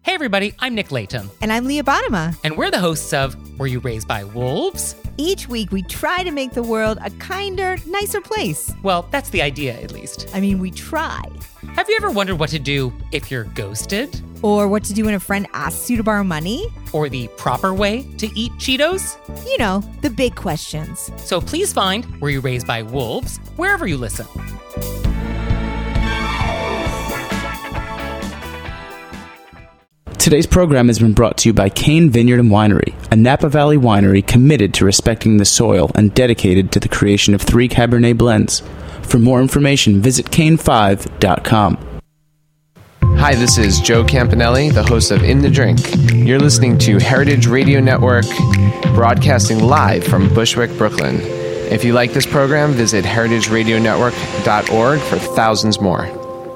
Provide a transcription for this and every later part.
Hey everybody, I'm Nick Layton. And I'm Leah Bottima. And we're the hosts of Were You Raised by Wolves? Each week we try to make the world a kinder, nicer place. Well, that's the idea, at least. I mean, we try. Have you ever wondered what to do if you're ghosted? Or what to do when a friend asks you to borrow money? Or the proper way to eat Cheetos? You know, the big questions. So please find Were You Raised by Wolves wherever you listen. Today's program has been brought to you by Cain Vineyard and Winery, a Napa Valley winery committed to respecting the soil and dedicated to the creation of 3 Cabernet blends. For more information, visit Cain5.com. Hi, this is Joe Campanelli, the host of In the Drink. You're listening to Heritage Radio Network, broadcasting live from Bushwick, Brooklyn. If you like this program, visit heritageradionetwork.org for thousands more.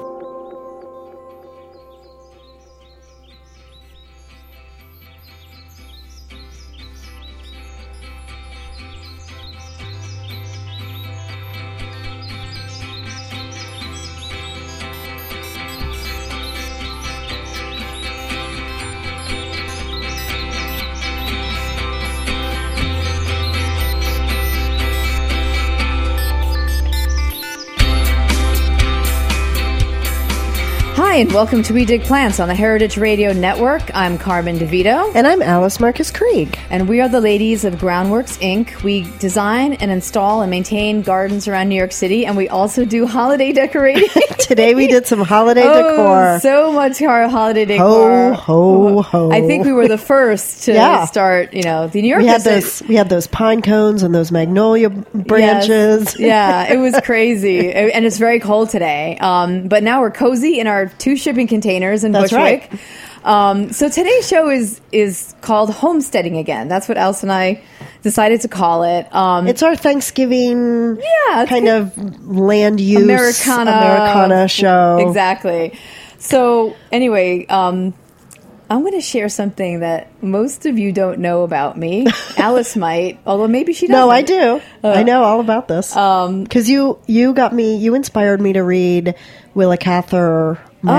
Hi, and welcome to We Dig Plants on the Heritage Radio Network. I'm Carmen DeVito. And I'm Alice Marcus Krieg. And we are the ladies of Groundworks, Inc. We design and install and maintain gardens around New York City, and we also do holiday decorating. Today we did some holiday decor. So much holiday decor. Ho, ho, ho. I think we were the first to start, the New York. We had those pine cones and those magnolia branches. Yes. Yeah, it was crazy. And it's very cold today. But now we're cozy in our 2 shipping containers in Bushwick. Right. So today's show is called Homesteading Again. That's what Alice and I decided to call it. It's our Thanksgiving kind of land use Americana show. Exactly. So anyway, I'm going to share something that most of you don't know about me. Alice might, although maybe she doesn't. No, I do. I know all about this. Because you inspired me to read Willa Cather,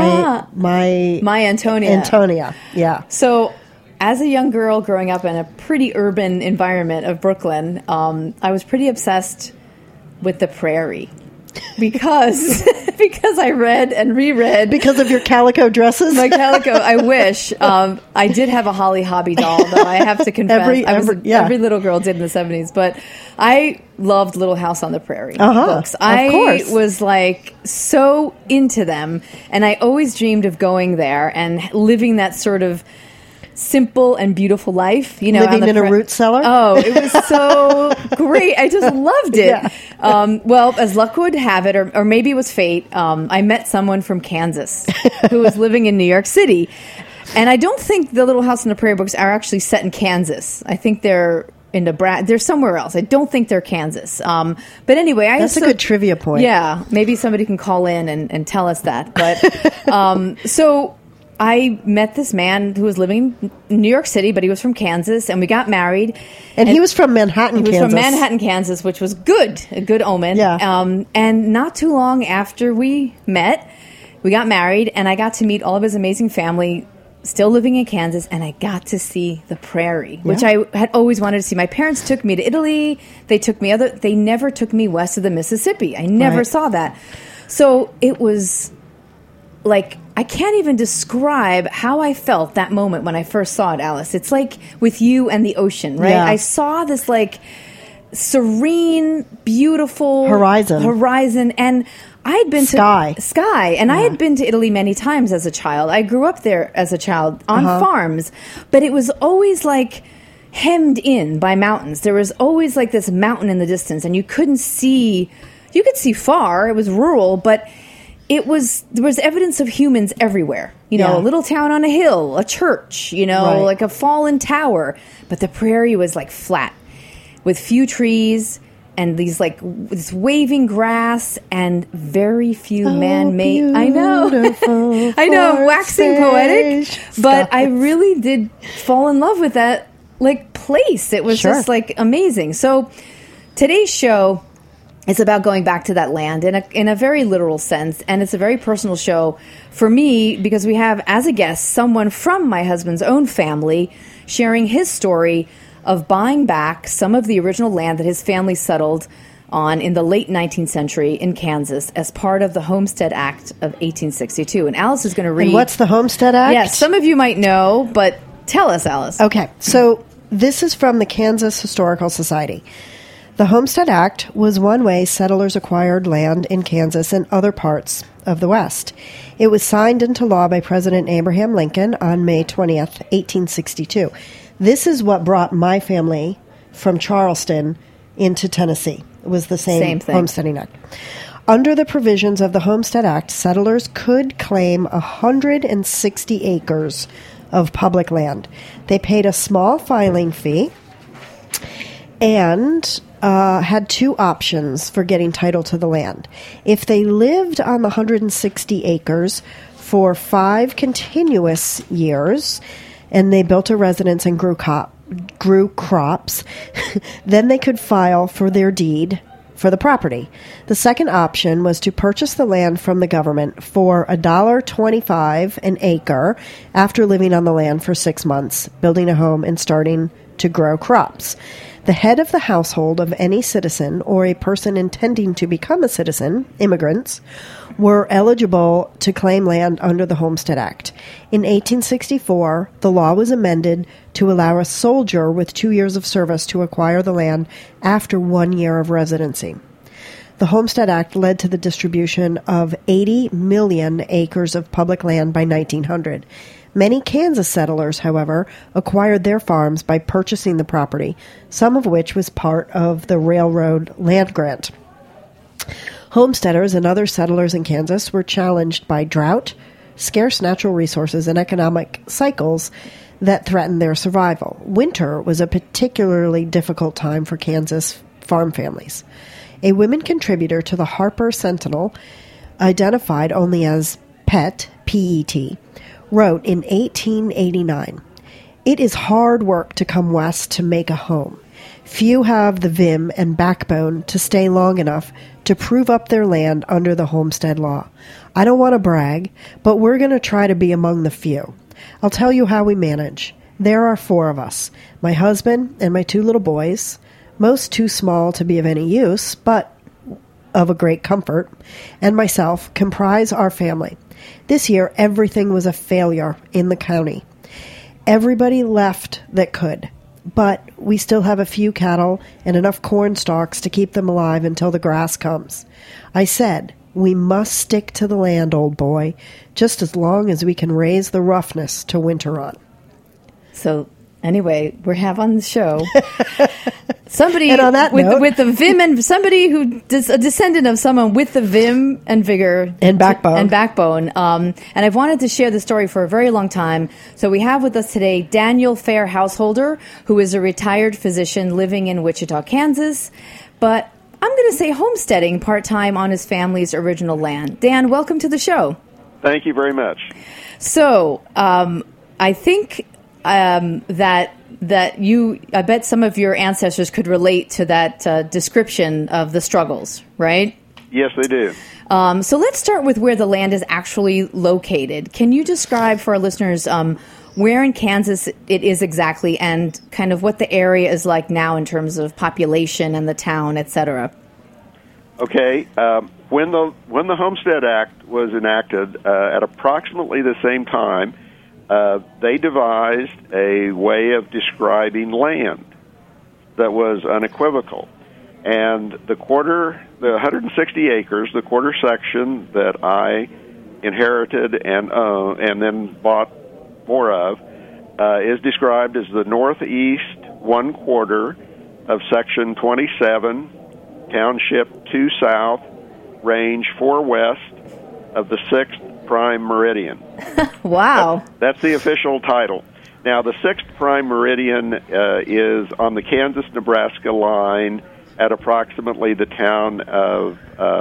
my Antonia. Yeah. So as a young girl growing up in a pretty urban environment of Brooklyn, I was pretty obsessed with the prairie. Because I read and reread. Because of your calico dresses? My calico, I wish. I did have a Holly Hobbie doll, though, I have to confess. Every little girl did in the 70s. But I loved Little House on the Prairie books. I was like so into them. And I always dreamed of going there and living that sort of simple and beautiful life, living in a root cellar. Oh, it was so great. I just loved it. Yeah. Well, as luck would have it, or maybe it was fate, I met someone from Kansas who was living in New York City. And I don't think the Little House on the Prairie books are actually set in Kansas. I think they're in Nebraska. They're somewhere else. I don't think they're Kansas. But anyway, that's a good trivia point. Yeah, maybe somebody can call in and tell us that. But so I met this man who was living in New York City, but he was from Kansas, and we got married. And he was from Manhattan, Kansas. He was from Manhattan, Kansas, which was a good omen. Yeah. And not too long after we met, we got married, and I got to meet all of his amazing family, still living in Kansas, and I got to see the prairie, which I had always wanted to see. My parents took me to Italy. They never took me west of the Mississippi. I never saw that. So it was like, I can't even describe how I felt that moment when I first saw it, Alice. It's like with you and the ocean, right? Yeah. I saw this like serene, beautiful horizon, and I had been to Sky, and I had been to Italy many times as a child. I grew up there as a child on farms, but it was always like hemmed in by mountains. There was always like this mountain in the distance, and you couldn't see. You could see far. It was rural, but there was evidence of humans everywhere. A little town on a hill, a church, like a fallen tower. But the prairie was like flat with few trees and this waving grass and very few man-made. I know, waxing poetic. But I really did fall in love with that place. It was just like amazing. So today's show It's about going back to that land in a very literal sense, and it's a very personal show for me because we have, as a guest, someone from my husband's own family sharing his story of buying back some of the original land that his family settled on in the late 19th century in Kansas as part of the Homestead Act of 1862. And Alice is going to read... And what's the Homestead Act? Yes, some of you might know, but tell us, Alice. Okay, so this is from the Kansas Historical Society. The Homestead Act was one way settlers acquired land in Kansas and other parts of the West. It was signed into law by President Abraham Lincoln on May 20th, 1862. This is what brought my family from Charleston into Tennessee. It was the same thing. Homesteading Act. Under the provisions of the Homestead Act, settlers could claim 160 acres of public land. They paid a small filing fee and had two options for getting title to the land. If they lived on the 160 acres for 5 continuous years, and they built a residence and grew crops, then they could file for their deed for the property. The second option was to purchase the land from the government for $1.25 an acre after living on the land for 6 months, building a home, and starting to grow crops. The head of the household of any citizen or a person intending to become a citizen, immigrants, were eligible to claim land under the Homestead Act. In 1864, the law was amended to allow a soldier with 2 years of service to acquire the land after 1 year of residency. The Homestead Act led to the distribution of 80 million acres of public land by 1900. Many Kansas settlers, however, acquired their farms by purchasing the property, some of which was part of the railroad land grant. Homesteaders and other settlers in Kansas were challenged by drought, scarce natural resources, and economic cycles that threatened their survival. Winter was a particularly difficult time for Kansas farm families. A women contributor to the Harper Sentinel, identified only as Pet, P-E-T, wrote in 1889, "It is hard work to come west to make a home. Few have the vim and backbone to stay long enough to prove up their land under the homestead law. I don't want to brag, but we're going to try to be among the few. I'll tell you how we manage. There are 4 of us, my husband and my 2 little boys, most too small to be of any use, but of a great comfort, and myself comprise our family. This year, everything was a failure in the county. Everybody left that could, but we still have a few cattle and enough corn stalks to keep them alive until the grass comes. I said, we must stick to the land, old boy, just as long as we can raise the roughness to winter on." So, anyway, we have on the show somebody and on that note, with the vim and somebody who is a descendant of someone with the vim and vigor and backbone. And I've wanted to share the story for a very long time. So we have with us today Daniel Fair Householder, who is a retired physician living in Wichita, Kansas, but I'm going to say homesteading part-time on his family's original land. Dan, welcome to the show. Thank you very much. So I think that I bet some of your ancestors could relate to that description of the struggles, right? Yes, they do. So let's start with where the land is actually located. Can you describe for our listeners where in Kansas it is exactly and kind of what the area is like now in terms of population and the town, et cetera? Okay. When the Homestead Act was enacted at approximately the same time, they devised a way of describing land that was unequivocal. And the 160 acres, the quarter section that I inherited and then bought more of, is described as the northeast 1/4 of Section 27, Township 2 South, Range 4 West of the 6th Prime Meridian. Wow. That's the official title. Now, the 6th Prime Meridian is on the Kansas-Nebraska line at approximately the town of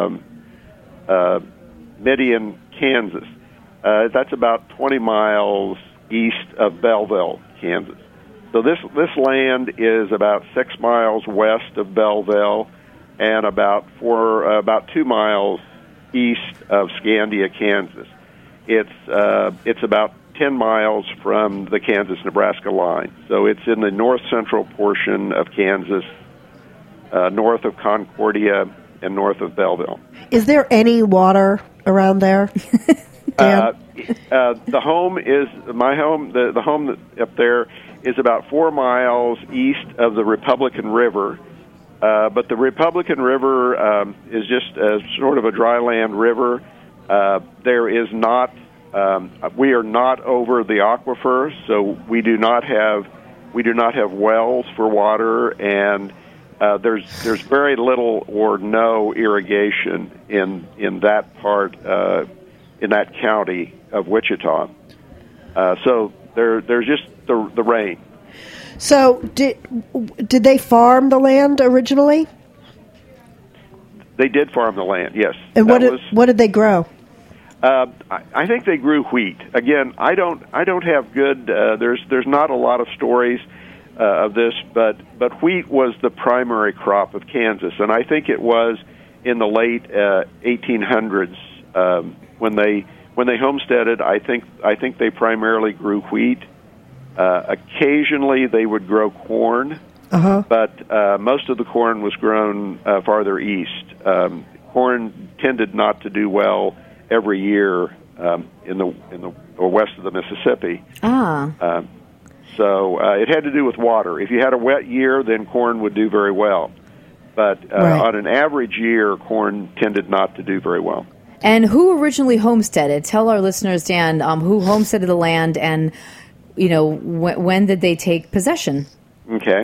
Midian, Kansas. That's about 20 miles east of Belleville, Kansas. So this land is about 6 miles west of Belleville, and about 2 miles east of Scandia, Kansas. It's about 10 miles from the Kansas-Nebraska line. So it's in the north-central portion of Kansas, north of Concordia and north of Belleville. Is there any water around there? The home is my home. The home up there is about 4 miles east of the Republican River. But the Republican River is just sort of a dryland river. There is not. We are not over the aquifer, so we do not have wells for water, and there's very little or no irrigation in that part in that county of Wichita. So there's just the rain. So did they farm the land originally? They did farm the land, yes. And what did they grow? I think they grew wheat. Again, I don't have good. There's not a lot of stories of this, but wheat was the primary crop of Kansas, and I think it was in the late 1800s when they homesteaded. I think they primarily grew wheat. Occasionally, they would grow corn, but most of the corn was grown farther east. Corn tended not to do well every year in the west of the Mississippi. So it had to do with water. If you had a wet year, then corn would do very well. But on an average year, corn tended not to do very well. And who originally homesteaded? Tell our listeners, Dan, who homesteaded the land, and when did they take possession? Okay.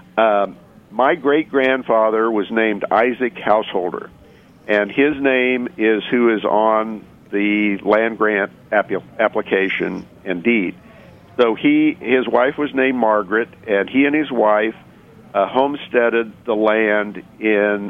My great-grandfather was named Isaac Householder, and his name is who is on the land grant application and deed. So his wife was named Margaret, and he and his wife homesteaded the land in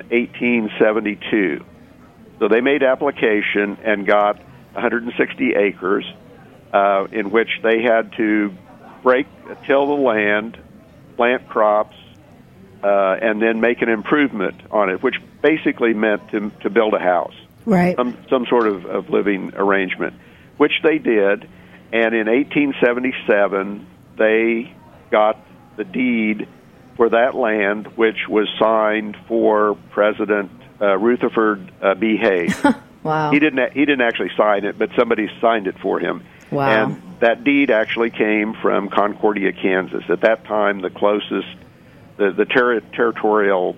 1872. So they made application and got 160 acres, in which they had to till the land, plant crops, and then make an improvement on it, which basically meant to build a house, right? Some sort of living arrangement, which they did. And in 1877, they got the deed for that land, which was signed for President Rutherford B. Hayes. Wow! He didn't actually sign it, but somebody signed it for him. Wow! And that deed actually came from Concordia, Kansas. At that time, the closest, the territorial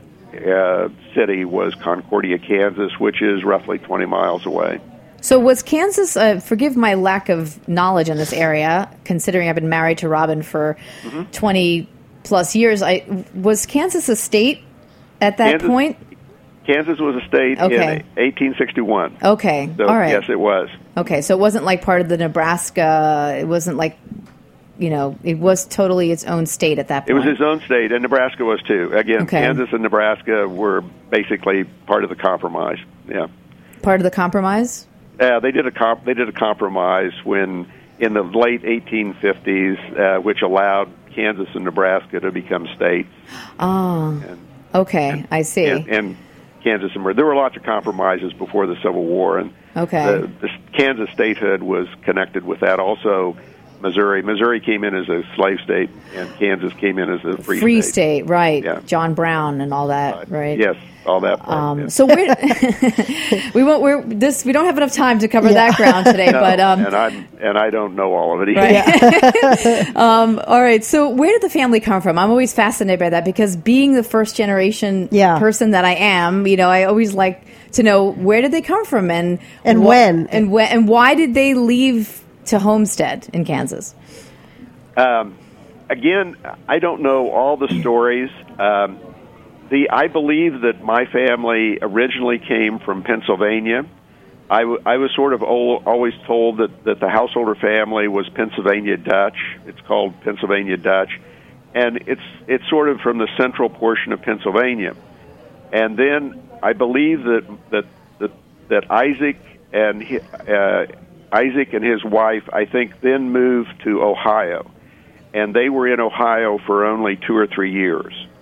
city was Concordia, Kansas, which is roughly 20 miles away. So was Kansas, forgive my lack of knowledge in this area, considering I've been married to Robin for 20-plus years, was Kansas a state at that point? Kansas was a state in 1861. Okay, so, all right. Yes, it was. Okay, so it wasn't like part of the Nebraska, it wasn't like, it was totally its own state at that point. It was its own state, and Nebraska was too. Again, Kansas and Nebraska were basically part of the compromise. Yeah. Part of the compromise? They did a compromise when in the late 1850s, which allowed Kansas and Nebraska to become states. Oh, I see. And Kansas and there were lots of compromises before the Civil War, and the Kansas statehood was connected with that. Also, Missouri came in as a slave state, and Kansas came in as a free state. Right? Yeah. John Brown and all that, right? Yes, all that. Part, So we don't have enough time to cover that ground today, but and I don't know all of it either. Right. All right. So where did the family come from? I'm always fascinated by that because being the first generation person that I am, I always like to know where did they come from and when and why did they leave to homestead in Kansas? Again, I don't know all the stories. I believe that my family originally came from Pennsylvania. I was sort of always told that the Householder family was Pennsylvania Dutch. It's called Pennsylvania Dutch, and it's sort of from the central portion of Pennsylvania. And then I believe that Isaac and his wife, I think, then moved to Ohio, and they were in Ohio for only 2 or 3 years.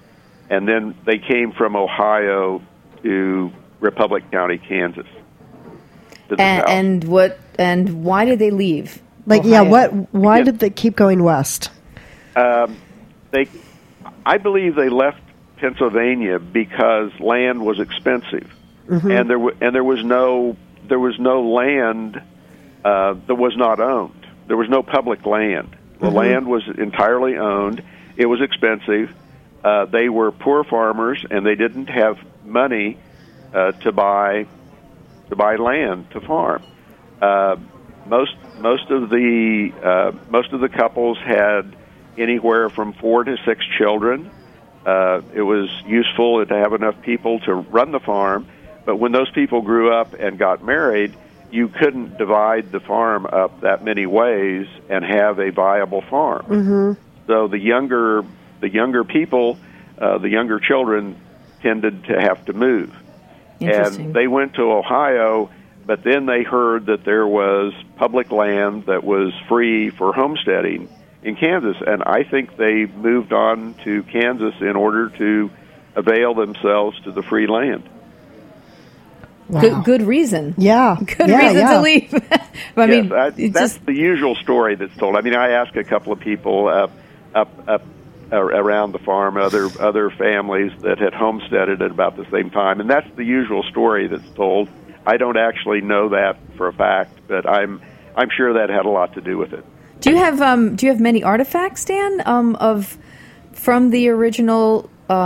and then they came from Ohio to Republic County, Kansas. To the south. And why did they leave? Like, Ohio? why did they keep going west? I believe they left Pennsylvania because land was expensive, and there was no land that was not owned. There was no public land. The land was entirely owned. It was expensive. They were poor farmers, and they didn't have money to buy land to farm. Most of the couples had anywhere from 4 to 6 children. It was useful to have enough people to run the farm, but when those people grew up and got married, you couldn't divide the farm up that many ways and have a viable farm. So the younger people, the younger children, tended to have to move. And they went to Ohio, but then they heard that there was public land that was free for homesteading in Kansas, and I think they moved on to Kansas in order to avail themselves to the free land. Wow. Good reason. Yeah. Good reason to leave. I mean, that's the usual story that's told. I mean, I asked a couple of people up around the farm, other families that had homesteaded at about the same time, and that's the usual story that's told. I don't actually know that for a fact, but I'm sure that had a lot to do with it. Do you have many artifacts, Dan, from the original,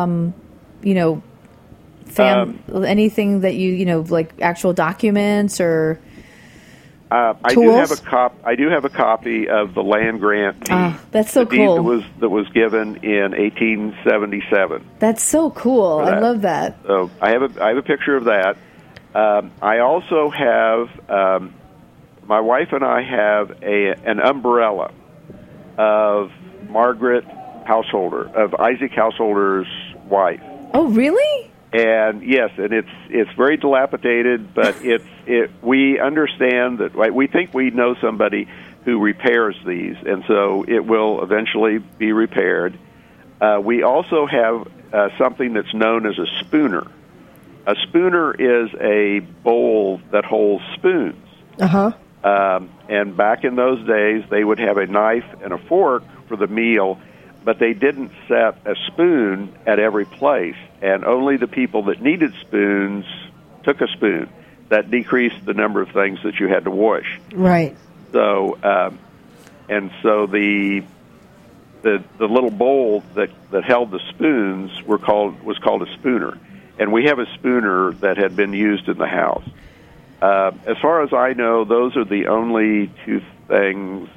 anything that like actual documents or I do have a copy of the land grant deed. That's so cool. That was given in 1877. That's so cool. I love that. So I have a picture of that. I also have. My wife and I have an umbrella of Margaret Householder, of Isaac Householder's wife. Oh, really? And yes, and it's very dilapidated, but we understand that, right, we think we know somebody who repairs these, and so it will eventually be repaired. We also have something that's known as a spooner. A spooner is a bowl that holds spoons. And back in those days, they would have a knife and a fork for the meal, but they didn't set a spoon at every place, and only the people that needed spoons took a spoon. That decreased the number of things that you had to wash. Right. So, so the little bowl that held the spoons was called a spooner, and we have a spooner that had been used in the house. As far as I know, those are the only two things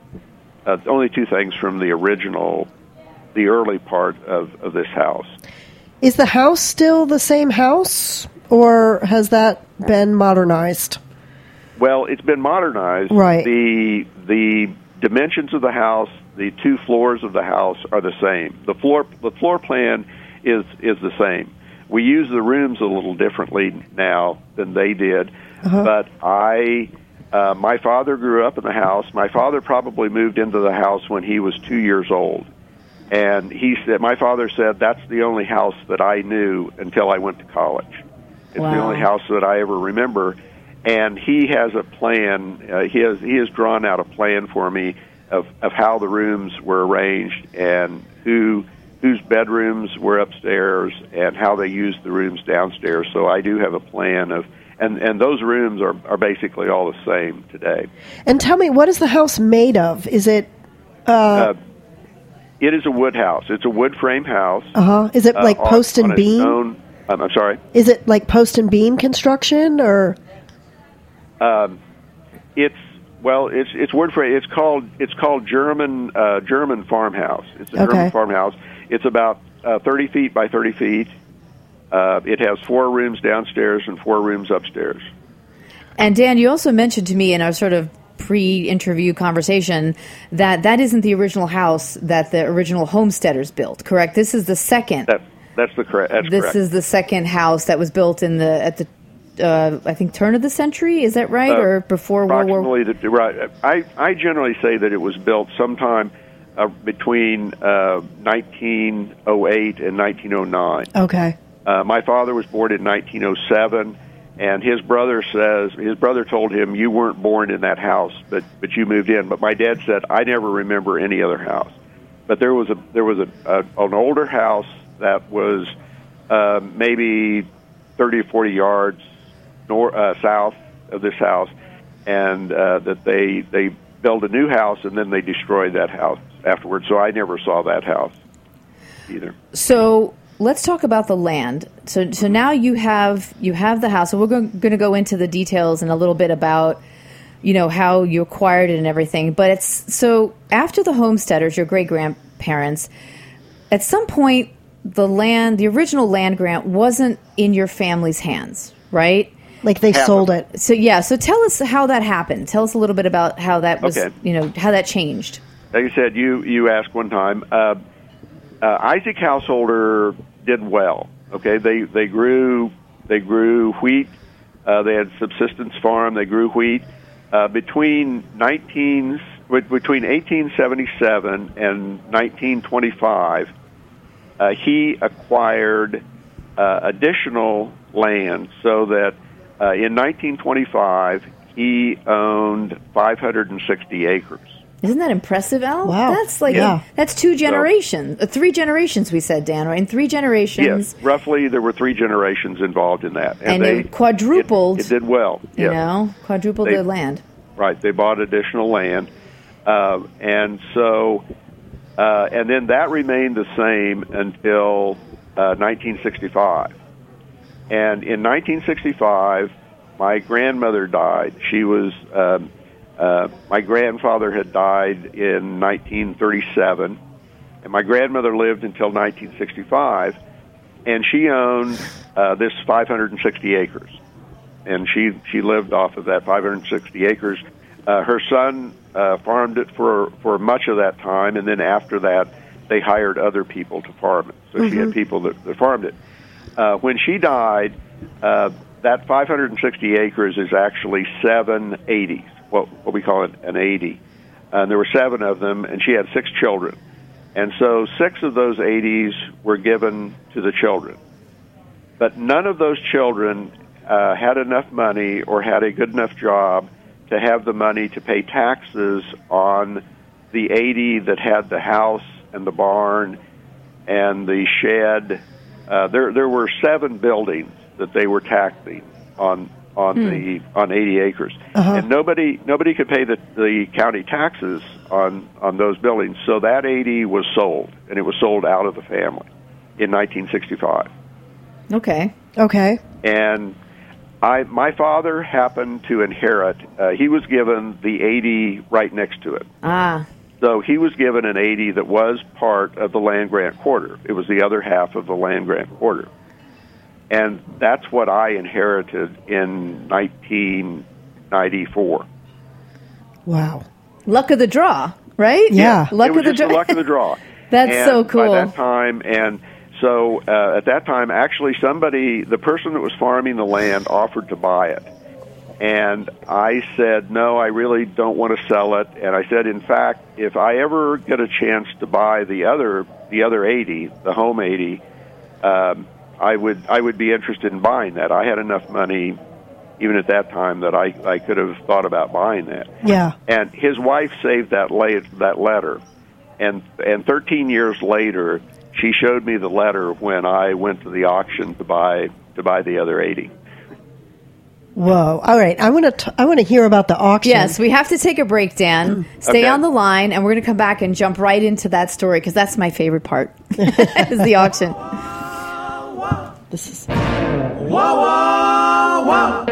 from the early part of this house. Is the house still the same house, or has that been modernized? Well, it's been modernized. Right. The dimensions of the house, the 2 floors of the house are the same. The floor plan is the same. We use the rooms a little differently now than they did. But my father grew up in the house. My father probably moved into the house when he was 2 years old. And my father said, that's the only house that I knew until I went to college. It's the only house that I ever remember. And he has a plan. He has drawn out a plan for me of how the rooms were arranged and whose bedrooms were upstairs and how they used the rooms downstairs. So I do have a plan of, and those rooms are basically all the same today. And tell me, what is the house made of? Is it? It is a wood house. It's a wood frame house. Is it like post and beam? I'm sorry. Is it like post and beam construction or? It's wood frame. It's called German farmhouse. It's a German farmhouse. It's about 30 feet by 30 feet. It has 4 rooms downstairs and 4 rooms upstairs. And Dan, you also mentioned to me in our sort of pre-interview conversation that isn't the original house that the original homesteaders built, correct? This is the second. That's correct. This is the second house that was built at the I think turn of the century. Is that right, or before World War? Right. I generally say that it was built sometime between 1908 and 1909. Okay. My father was born in 1907, and his brother told him, "You weren't born in that house, but you moved in." But my dad said, "I never remember any other house." But there was an older house that was maybe 30 or 40 yards south of this house, and that they built a new house, and then they destroyed that house afterwards. So I never saw that house either. So let's talk about the land. So now you have the house. So we're going to go into the details in a little bit about, how you acquired it and everything. But so after the homesteaders, your great grandparents, at some point the original land grant wasn't in your family's hands, right? Like they sold it. So so tell us how that happened. Tell us a little bit about how that was, how that changed. Like I said, you asked one time. Isaac Householder did well. Okay, they grew wheat. They had subsistence farm. They grew wheat. Between 1877 and 1925, he acquired additional land, so that in 1925 he owned 560 acres. Isn't that impressive, Al? Wow. That's that's 2 generations, 3 generations, we said, Dan, right? In 3 generations. Yes, roughly there were 3 generations involved in that. And they quadrupled. It did well. Quadrupled their land. Right, they bought additional land. And then that remained the same until 1965. And in 1965, my grandmother died. She was... my grandfather had died in 1937, and my grandmother lived until 1965, and she owned this 560 acres, and she lived off of that 560 acres. Her son farmed it for much of that time, and then after that, they hired other people to farm it. So she had people that farmed it. When she died, that 560 acres is actually 7 80s. What we call an 80. And there were 7 of them, and she had 6 children. And so 6 of those 80s were given to the children. But none of those children had enough money or had a good enough job to have the money to pay taxes on the 80 that had the house and the barn and the shed. There were 7 buildings that they were taxing on 80 acres, and nobody could pay the county taxes on those buildings. So that 80 was sold, and it was sold out of the family in 1965. Okay. And my father happened to inherit. He was given the 80 right next to it. So he was given an 80 that was part of the land grant quarter. It was the other half of the land grant quarter. And that's what I inherited in 1994. Wow. Luck of the draw, right? Yeah. Luck of the draw. Luck of the draw. That's so cool. By that time, at that time, actually the person that was farming the land offered to buy it. And I said, no, I really don't want to sell it. And I said, in fact, if I ever get a chance to buy the other 80, the home 80, I would be interested in buying that. I had enough money, even at that time, that I could have thought about buying that. Yeah. And his wife saved that letter, and 13 years later, she showed me the letter when I went to the auction to buy the other 80. Whoa! All right, I want to hear about the auction. Yes, we have to take a break, Dan. Stay on the line, and we're going to come back and jump right into that story because that's my favorite part. Is the auction. This is. Wow, wow, wow.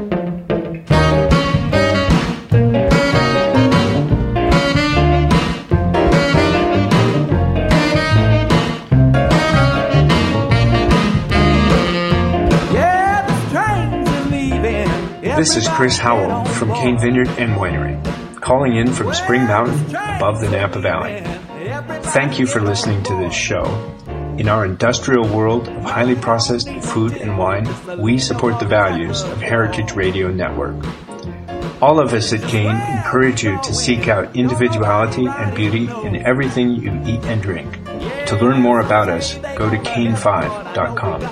This is Chris Howell from Cane Vineyard and Winery, calling in from Spring Mountain above the Napa Valley. Thank you for listening to this show. In our industrial world of highly processed food and wine, we support the values of Heritage Radio Network. All of us at Kane encourage you to seek out individuality and beauty in everything you eat and drink. To learn more about us, go to kane5.com.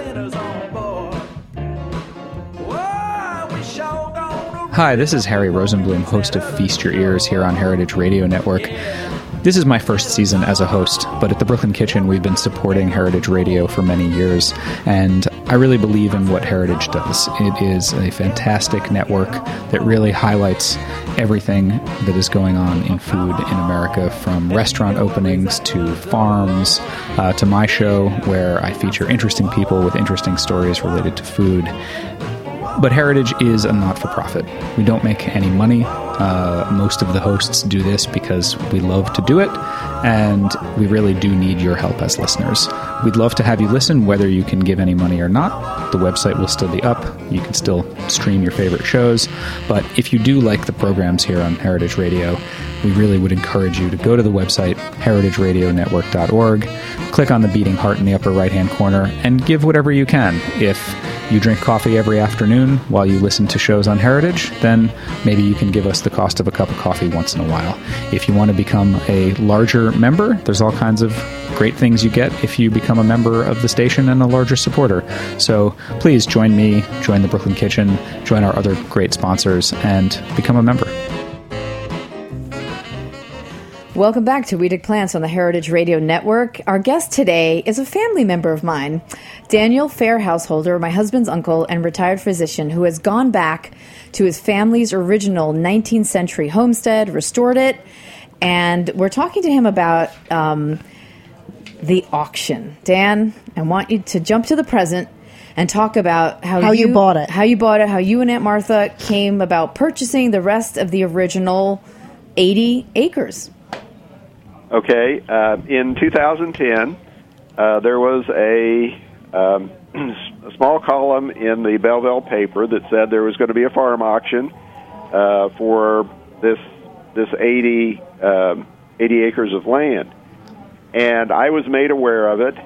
Hi, this is Harry Rosenblum, host of Feast Your Ears here on Heritage Radio Network. This is my first season as a host, but at the Brooklyn Kitchen, we've been supporting Heritage Radio for many years, and I really believe in what Heritage does. It is a fantastic network that really highlights everything that is going on in food in America, from restaurant openings to farms to my show, where I feature interesting people with interesting stories related to food. But Heritage is a not-for-profit. We don't make any money. Most of the hosts do this because we love to do it, and we really do need your help as listeners. We'd love to have you listen, whether you can give any money or not. The website will still be up. You can still stream your favorite shows. But if you do like the programs here on Heritage Radio, we really would encourage you to go to the website, heritageradionetwork.org, click on the beating heart in the upper right-hand corner, and give whatever you can. If you drink coffee every afternoon while you listen to shows on Heritage, then maybe you can give us the cost of a cup of coffee once in a while. If you want to become a larger member, there's all kinds of great things you get if you become a member of the station and a larger supporter. So please join me, join the Brooklyn Kitchen, join our other great sponsors, and become a member. Welcome back to We Dig Plants on the Heritage Radio Network. Our guest today is a family member of mine, Daniel Fairhouseholder, my husband's uncle and retired physician, who has gone back to his family's original 19th century homestead, restored it, and we're talking to him about the auction. Dan, I want you to jump to the present and talk about how you bought it. How you and Aunt Martha came about purchasing the rest of the original 80 acres. Okay, in 2010, there was a small column in the Belleville paper that said there was going to be a farm auction for this 80 acres of land, and I was made aware of it.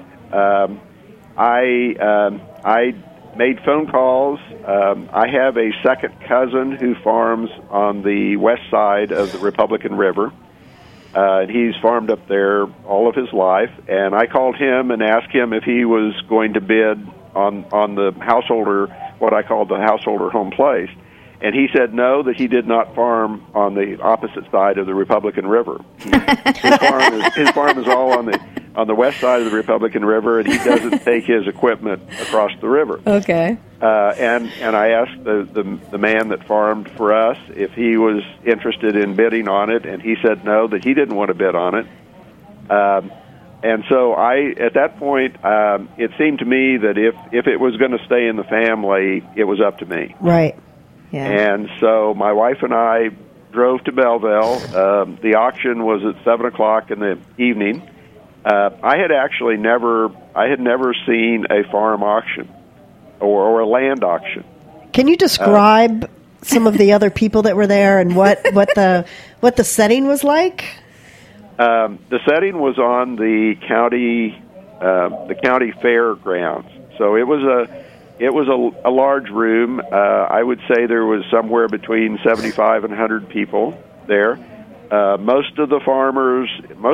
I made phone calls. I have a second cousin who farms on the west side of the Republican River. And he's farmed up there all of his life, and I called him and asked him if he was going to bid on the householder, what I called the householder home place. And he said no, that he did not farm on the opposite side of the Republican River. His farm is all on the west side of the Republican River, and he doesn't take his equipment across the river. Okay. And I asked the man that farmed for us if he was interested in bidding on it, and he said no, that he didn't want to bid on it. And so at that point, it seemed to me that if it was going to stay in the family, it was up to me. Right. Yeah. And so my wife and I drove to Belleville. The auction was at 7:00 in the evening. I had never seen a farm auction or a land auction. Can you describe some of the other people that were there and what the setting was like? The setting was on the county fairgrounds. So it was a large room. I would say there was somewhere between 75 and 100 people there. Most of the farmers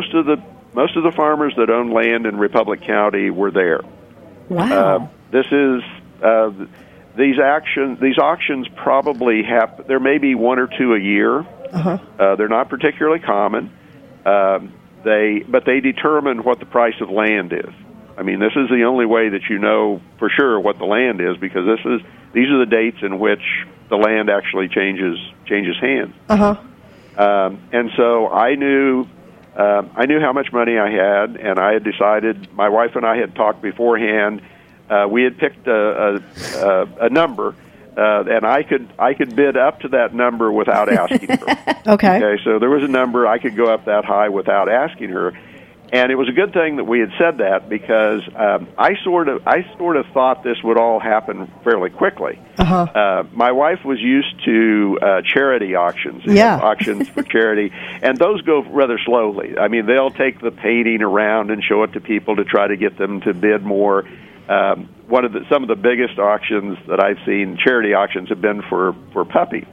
that own land in Republic County were there. Wow. These auctions probably happen. There may be one or two a year. Uh-huh. They're not particularly common. But they determine what the price of land is. I mean, this is the only way that you know for sure what the land is, because these are the dates in which the land actually changes hands. Uh-huh. And so I knew how much money I had, and I had decided. My wife and I had talked beforehand. We had picked a number, and I could bid up to that number without asking her. Okay. So there was a number I could go up that high without asking her. And it was a good thing that we had said that, because I sort of thought this would all happen fairly quickly. Uh-huh. My wife was used to charity auctions, auctions for charity, and those go rather slowly. I mean, they'll take the painting around and show it to people to try to get them to bid more. Some of the biggest auctions that I've seen, charity auctions, have been for puppies.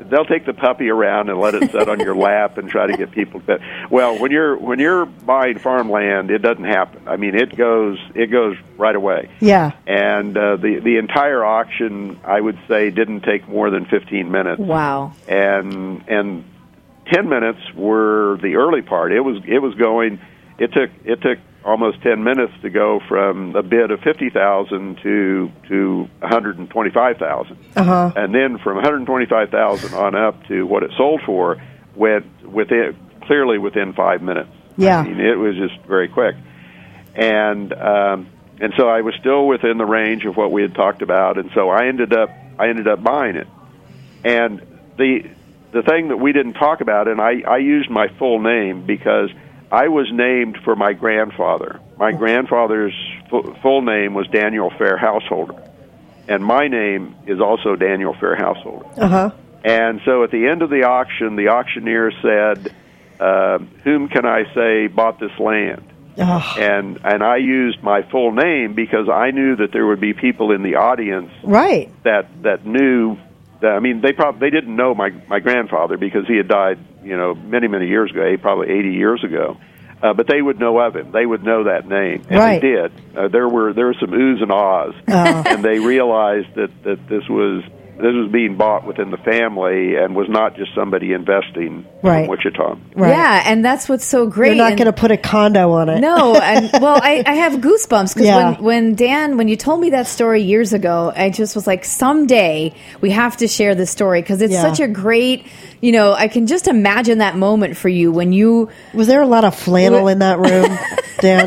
they'll take the puppy around and let it sit on your lap and try to get people to pet. Well, when you're buying farmland, it doesn't happen. I mean, it goes right away. Yeah. And the entire auction, I would say, didn't take more than 15 minutes. Wow. And 10 minutes were the early part. It was going. It took almost 10 minutes to go from a bid of $50,000 to $125,000, and then from $125,000 on up to what it sold for went clearly within 5 minutes. Yeah, I mean, it was just very quick, and so I was still within the range of what we had talked about, and so I ended up buying it. And the thing that we didn't talk about, and I used my full name because I was named for my grandfather. My grandfather's full name was Daniel Fair Householder, and my name is also Daniel Fair Householder. And so at the end of the auction, the auctioneer said, whom can I say bought this land? And I used my full name because I knew that there would be people in the audience that knew. I mean, they didn't know my grandfather because he had died, many years ago, probably 80 years ago. But they would know of him. They would know that name, and they did. There were some oohs and ahs, and they realized that this was being bought within the family and was not just somebody investing in Wichita. Yeah, and that's what's so great. You're not going to put a condo on it. No, and I have goosebumps because when you told me that story years ago, I just was like, someday we have to share this story because it's such a great, I can just imagine that moment for you when you... Was there a lot of flannel in that room, Dan?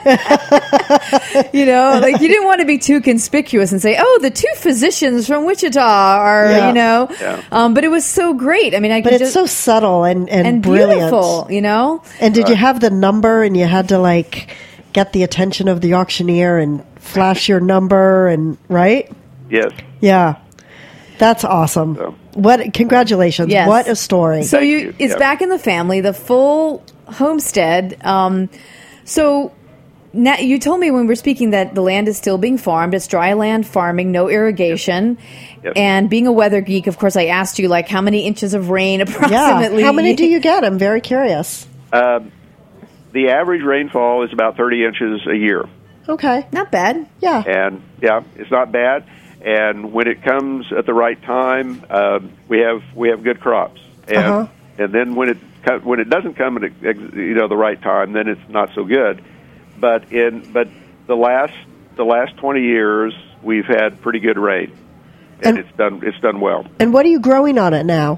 Yeah. Like you didn't want to be too conspicuous and say, oh, the two physicians from Wichita are, but it was so great. I mean, it's so subtle and brilliant. Beautiful, And did you have the number and you had to get the attention of the auctioneer and flash your number and right? Yes. Yeah. That's awesome. So. Congratulations. Yes. What a story. So it's back in the family, the full homestead. So now you told me when we were speaking that the land is still being farmed. It's dry land farming, no irrigation. Yep. And being a weather geek, of course, I asked you how many inches of rain approximately. Yeah. How many do you get? I'm very curious. The average rainfall is about 30 inches a year. Okay. Not bad. Yeah. And it's not bad. And when it comes at the right time, we have good crops. And and then when it doesn't come at the right time, then it's not so good. But the last 20 years, we've had pretty good rain, and it's done well. And what are you growing on it now?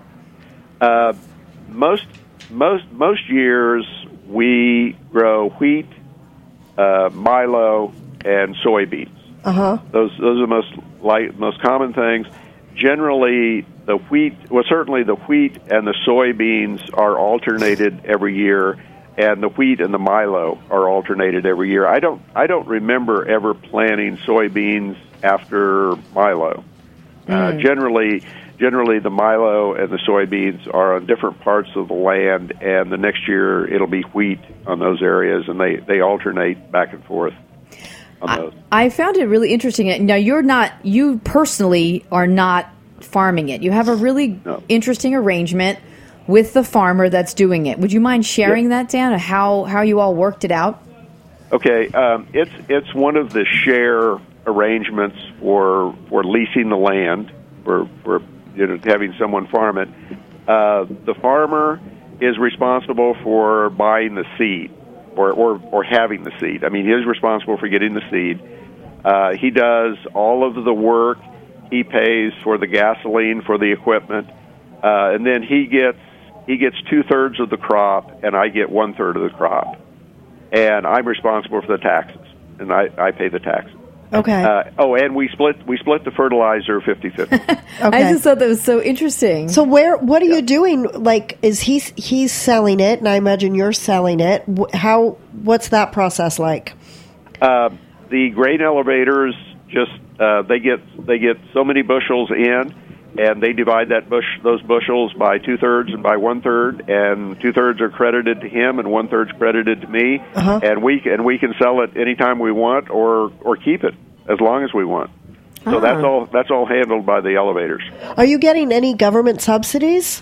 Most years we grow wheat, milo, and soybeans. Those are the most common things. Generally, the wheat, certainly the wheat and the soybeans are alternated every year, and the wheat and the milo are alternated every year. I don't remember ever planting soybeans after milo. Generally, the milo and the soybeans are on different parts of the land, and the next year it'll be wheat on those areas, and they alternate back and forth. I found it really interesting. Now, you personally are not farming it. You have a really interesting arrangement with the farmer that's doing it. Would you mind sharing that, Dan, how you all worked it out? Okay, it's one of the share arrangements for leasing the land, for having someone farm it. The farmer is responsible for buying the seed. Or having the seed. I mean, he's responsible for getting the seed. He does all of the work. He pays for the gasoline for the equipment, and then he gets 2/3 of the crop, and I get 1/3 of the crop. And I'm responsible for the taxes, and I pay the taxes. Okay. And we split the fertilizer 50-50. Okay. I just thought that was so interesting. So what are you doing? Is he's selling it, and I imagine you're selling it. What's that process like? The grain elevators they get so many bushels in, and they divide those bushels by 2/3 and by 1/3, and 2/3 are credited to him and 1/3 credited to me, and we can sell it anytime we want or keep it as long as we want. So that's all handled by the elevators. Are you getting any government subsidies?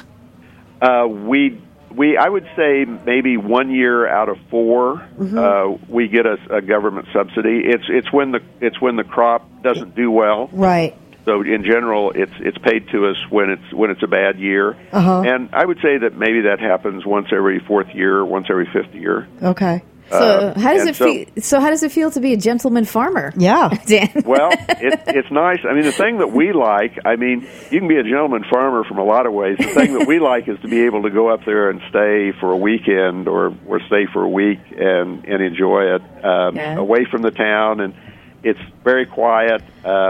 I would say maybe 1 year out of 4 we get a government subsidy. It's when the crop doesn't do well. Right. So in general, it's paid to us when it's a bad year. And I would say that maybe that happens once every 4th year, once every 5th year. Okay. So how does it feel? So how does it feel to be a gentleman farmer? Yeah, Dan. Well, it's nice. I mean, the thing that we like, I mean, you can be a gentleman farmer from a lot of ways. The thing that we like is to be able to go up there and stay for a weekend or stay for a week and enjoy it away from the town, and it's very quiet.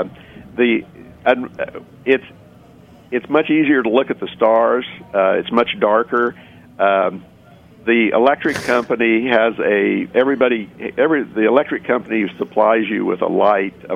It's much easier to look at the stars. It's much darker. The electric company has the electric company supplies you with a light, a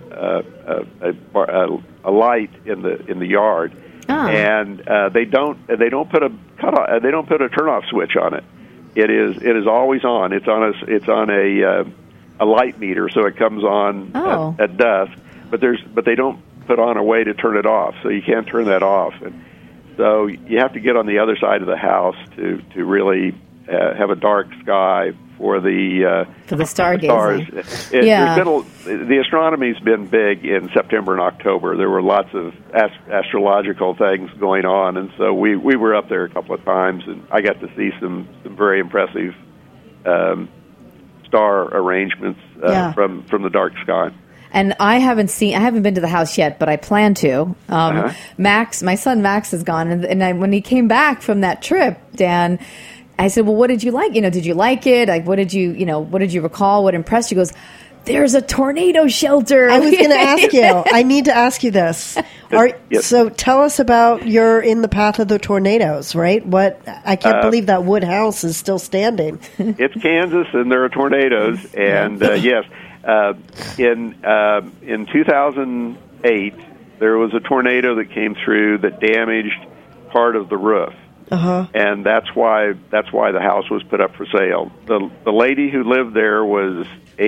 light in the yard, and they don't put a turnoff switch on it. It is always on. It's on a light meter, so it comes on at dusk. But they don't put on a way to turn it off, so you can't turn that off. And so you have to get on the other side of the house to really have a dark sky for the stargazing. The astronomy's been big in September and October. There were lots of astrological things going on, and so we were up there a couple of times, and I got to see some very impressive star arrangements from the dark sky. And I haven't been to the house yet, but I plan to. Max, my son Max, has gone, and when he came back from that trip, Dan, I said, "Well, what did you like? Did you like it? Like, what did you recall? What impressed you?" He goes, "There's a tornado shelter." I was going to ask you. I need to ask you this. So tell us about you're in the path of the tornadoes, right? I can't believe that wood house is still standing. It's Kansas, and there are tornadoes, and yes. In 2008, there was a tornado that came through that damaged part of the roof, and that's why the house was put up for sale. The lady who lived there was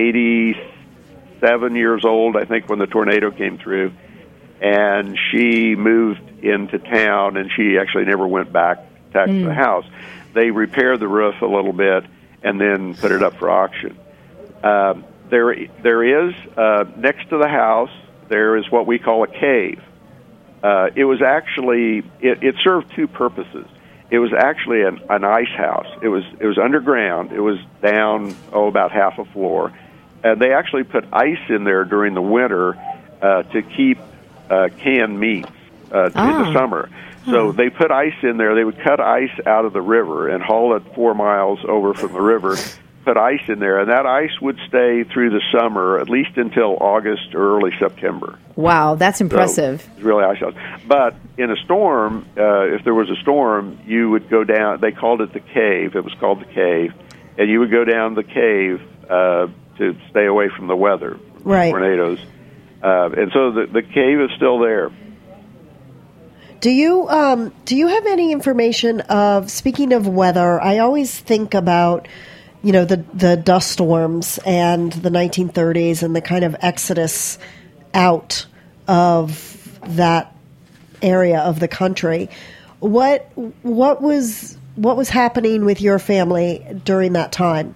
87 years old, I think, when the tornado came through, and she moved into town, and she actually never went back to the house. They repaired the roof a little bit and then put it up for auction. There is, next to the house, there is what we call a cave. It was actually, it served two purposes. It was actually an ice house. It was underground. It was down, about half a floor. And they actually put ice in there during the winter to keep canned meats in the summer. So they put ice in there. They would cut ice out of the river and haul it 4 miles over from the river, put ice in there, and that ice would stay through the summer, at least until August or early September. Wow, that's impressive. So it's really ice house. But in a storm, if there was a storm, you would go down. They called it the cave. It was called the cave, and you would go down the cave to stay away from the weather, right? Tornadoes, and so the cave is still there. Do you have any information of, speaking of weather? I always think about, the dust storms and the 1930s and the kind of exodus out of that area of the country. What was happening with your family during that time?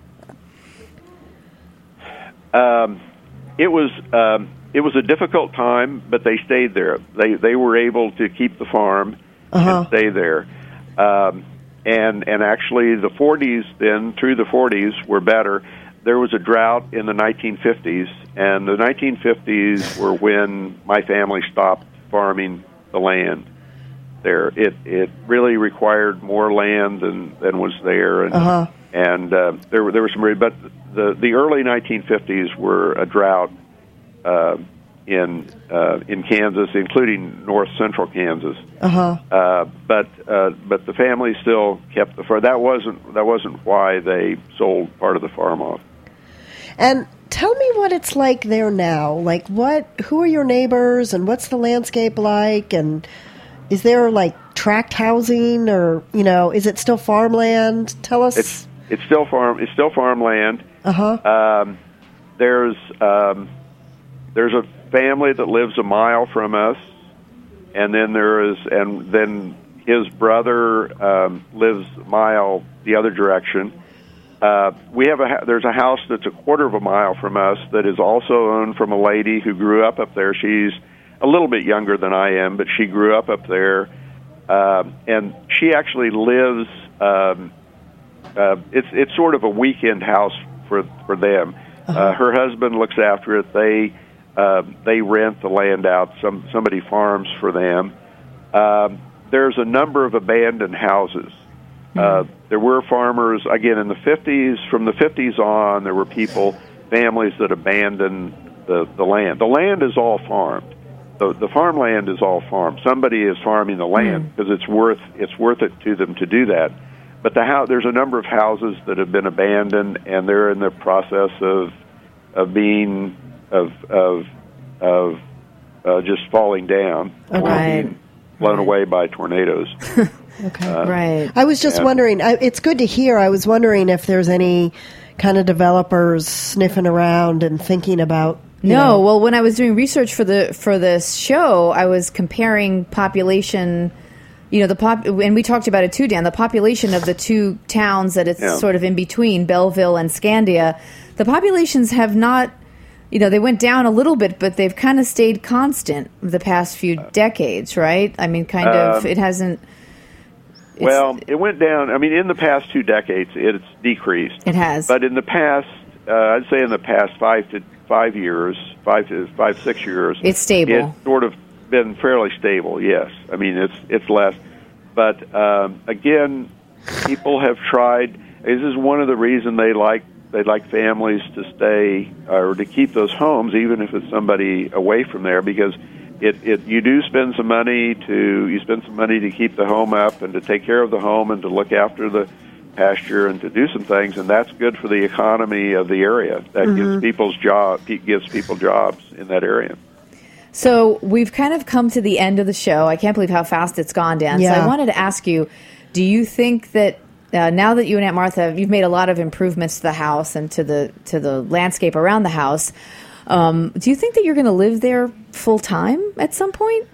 It was a difficult time, but they stayed there. They were able to keep the farm and stay there. And actually, the 40s then, through the 40s, were better. There was a drought in the 1950s, and the 1950s were when my family stopped farming the land there. It really required more land than was there, and there were some. But the early 1950s were a drought in Kansas, including north central Kansas. But the family still kept the farm. That wasn't why they sold part of the farm off. And tell me what it's like there now. Like, who are your neighbors, and what's the landscape like? And is there tract housing, or is it still farmland? Tell us. It's still family that lives a mile from us, and then his brother lives a mile the other direction. There's a house that's a quarter of a mile from us that is also owned from a lady who grew up there. She's a little bit younger than I am, but she grew up there, and she actually lives. It's sort of a weekend house for them. Her husband looks after it. They rent the land out. Somebody farms for them. There's a number of abandoned houses. There were farmers, again, in the 50s. From the 50s on, there were families that abandoned the land. The land is all farmed. The farmland is all farmed. Somebody is farming the land because it's worth it to them to do that. But there's a number of houses that have been abandoned, and they're in the process of being just falling down or being blown away by tornadoes. Right. I was just wondering, it's good to hear. I was wondering if there's any kind of developers sniffing around and thinking about. Well, when I was doing research for this show, I was comparing population. And we talked about it too, Dan. The population of the two towns that it's sort of in between, Belleville and Scandia, the populations have not. They went down a little bit, but they've kind of stayed constant the past few decades, right? I mean, it hasn't. Well, it went down. I mean, in the past 2 decades, it's decreased. It has. But in the past, I'd say in the past 5 to 6 years, it's stable. It's sort of been fairly stable. Yes, I mean it's less. But again, people have tried. This is one of the reasons they like families to stay or to keep those homes, even if it's somebody away from there, because you do spend some money to keep the home up and to take care of the home and to look after the pasture and to do some things, and that's good for the economy of the area. That gives people jobs in that area. So we've kind of come to the end of the show. I can't believe how fast it's gone, Dan. Yeah. So I wanted to ask you, do you think that now that you and Aunt Martha, you've made a lot of improvements to the house and to the landscape around the house, do you think that you're going to live there full time at some point?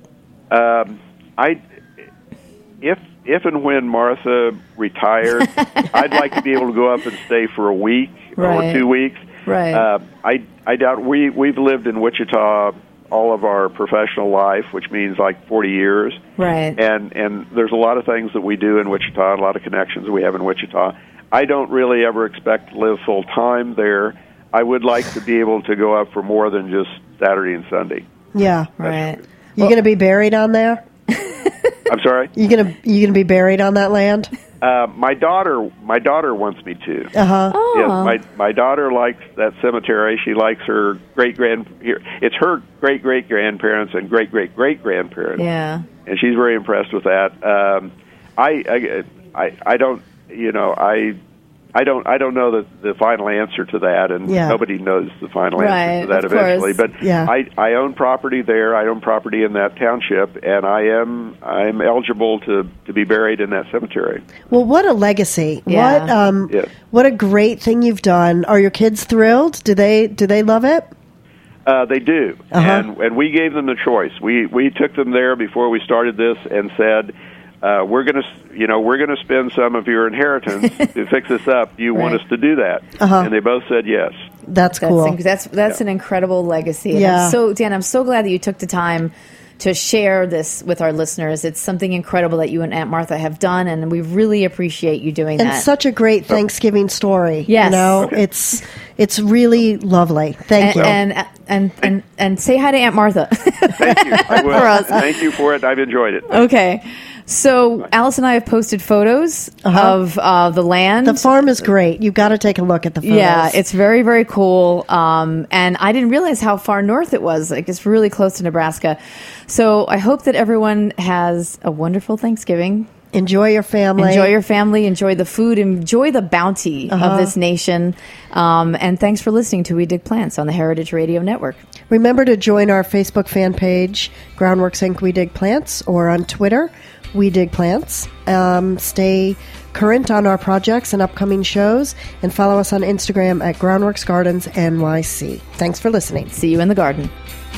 If and when Martha retires, I'd like to be able to go up and stay for a week or 2 weeks. Right. I doubt we've lived in Wichita all of our professional life, which means like 40 years. Right. And there's a lot of things that we do in Wichita, a lot of connections we have in Wichita. I don't really ever expect to live full time there. I would like to be able to go up for more than just Saturday and Sunday. Yeah. Right. You going to be buried on there? I'm sorry? You gonna be buried on that land? My daughter wants me to. Oh. Yes, my daughter likes that cemetery. She likes her it's her great grandparents and great grandparents. Yeah. And she's very impressed with that. I don't know the final answer to that, and nobody knows the final answer to that eventually. Course. But I own property there. I own property in that township, and I'm eligible to be buried in that cemetery. Well, what a legacy! Yeah. What a great thing you've done. Are your kids thrilled? Do they love it? They do, and we gave them the choice. We took them there before we started this and said, we're going to spend some of your inheritance to fix this up. Do you want us to do that? And they both said yes. That's cool. That's an incredible legacy. Yeah. Dan, I'm so glad that you took the time to share this with our listeners. It's something incredible that you and Aunt Martha have done, and we really appreciate you doing that. And such a great Thanksgiving story. Yes. It's really lovely. Thank you. And say hi to Aunt Martha. Thank you. I will. For us. Thank you for it. I've enjoyed it. Okay. So Alice and I have posted photos of the land. The farm is great. You've got to take a look at the photos. Yeah, it's very, very cool. And I didn't realize how far north it was. Like, it's really close to Nebraska. So I hope that everyone has a wonderful Thanksgiving. Enjoy your family. Enjoy the food. Enjoy the bounty of this nation. And thanks for listening to We Dig Plants on the Heritage Radio Network. Remember to join our Facebook fan page, Groundworks Inc. We Dig Plants, or on Twitter. We Dig Plants. Stay current on our projects and upcoming shows, and follow us on Instagram at Groundworks Gardens NYC. Thanks for listening. See you in the garden.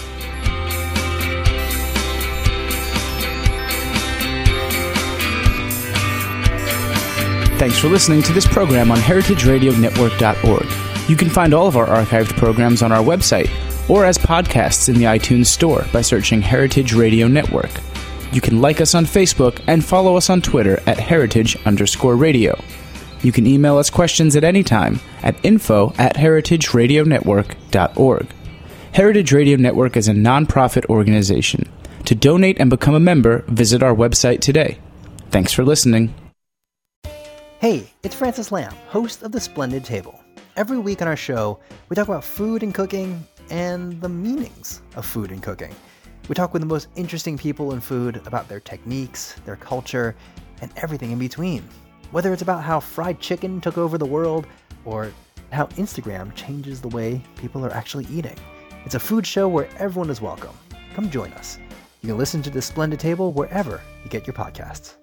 Thanks for listening to this program on heritageradionetwork.org. You can find all of our archived programs on our website or as podcasts in the iTunes Store by searching Heritage Radio Network. You can like us on Facebook and follow us on Twitter at heritage_radio. You can email us questions at any time at info@heritageradionetwork.org. Heritage Radio Network is a non-profit organization. To donate and become a member, visit our website today. Thanks for listening. Hey, it's Francis Lamb, host of The Splendid Table. Every week on our show, we talk about food and cooking and the meanings of food and cooking. We talk with the most interesting people in food about their techniques, their culture, and everything in between. Whether it's about how fried chicken took over the world or how Instagram changes the way people are actually eating. It's a food show where everyone is welcome. Come join us. You can listen to The Splendid Table wherever you get your podcasts.